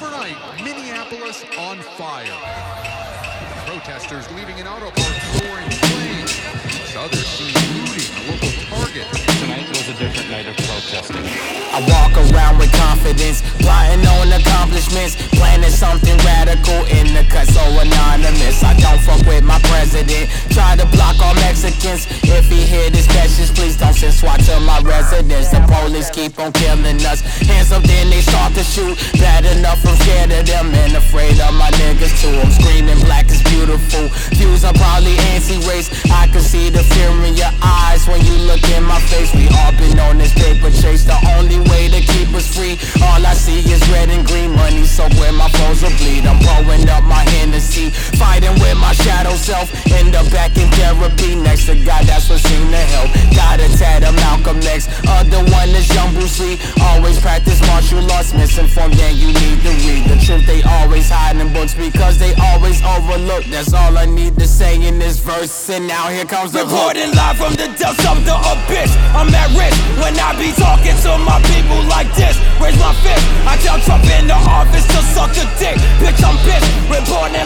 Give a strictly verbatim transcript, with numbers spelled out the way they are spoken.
Overnight, Minneapolis on fire. Protesters leaving an auto park soaring flames. Others seen looting a local Target. Tonight was a different night of protesting. I walk around with confidence, plotting on accomplishments, planning something radical in the cut so anonymous. I don't fuck with my president, try to block all Mexicans. If he hear this message, please don't send SWAT to my residence. The police keep on killing us, hands up then they start to shoot. Bad enough I'm scared of them and afraid of my niggas too. I'm screaming black is beautiful, views are probably anti-race. I can see the fear in your eyes when you look in my face. We all been on this paper chase, the only way to keep us free. All I see is red and green money, so where my foes will bleed. I'm blowing up my Hennessy, fighting with my shadow self. End up back in therapy, next to God, that's what seemed to help. Got a tat of Malcolm X, other one is young Bruce Lee. Always practice martial arts, misinformed, then you need to read the truth. They always hide in books because they always overlook. That's all I need to say in this verse, and now here comes the recording live from the depths of the abyss. I'm at risk when I be talking to my people like this. Raise my fist, I tell Trump in the office to suck a dick. Bitch, I'm pissed, reporting